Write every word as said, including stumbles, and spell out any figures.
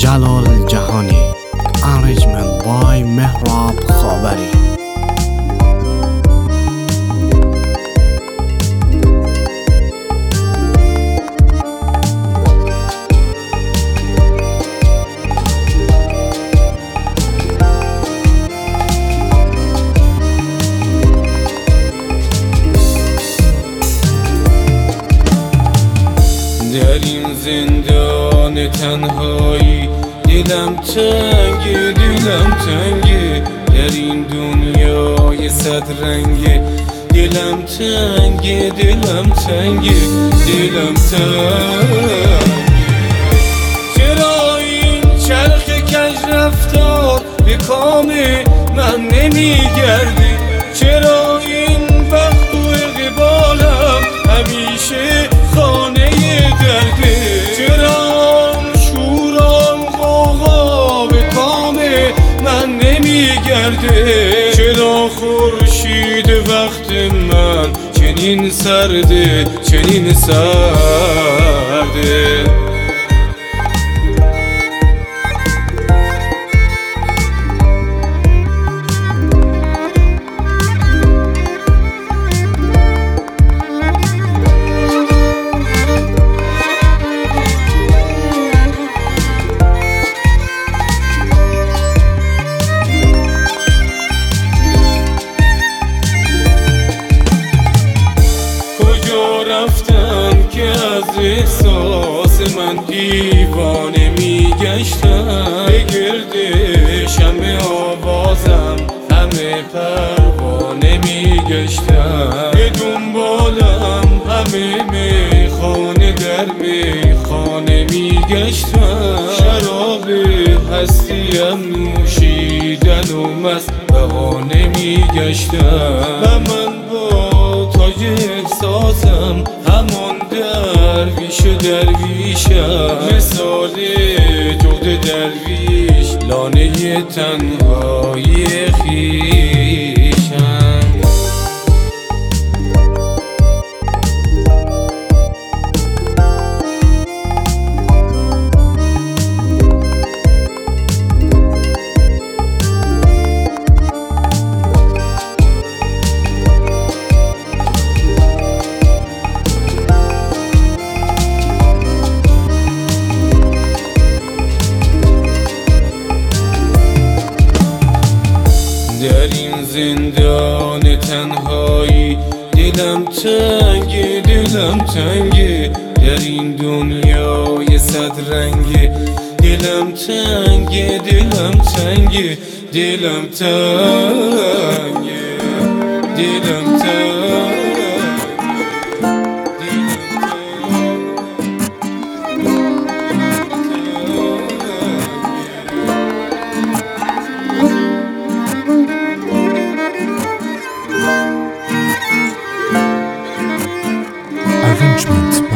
جلال جهانی Arrangement by مهراب خاوری. در این زندان تنهایی دلم تنگه دلم تنگه، در این دنیای صد رنگه دلم تنگه دلم تنگه دلم تنگه. چرا این چرخ کج رفتار به کام من نمیگرده؟ چرا این وقت و اقبالم همیشه خانه درده؟ چرا شورام غوغا به کام من نمیگرده؟ چرا خورشید وقت من چنین سرده چنین سرده؟ رفتن که از احساس من دیوانه میگشتم، به گرد شمع آوازم همه پروانه میگشتم، به دنبالم همه میخانه در میخانه میگشتم، شراب هستیم نوشیدن و مست بهانه میگشتم، و من با تاج احساسم همان درویش درویشم، مثال جغد درویش لانه تنهایی خویشم. در این زندان تنهایی دلم تنگه دلم تنگه، در این دنیای صد رنگه دلم تنگه دلم تنگه دلم تنگه دلم تنگه. Arrangement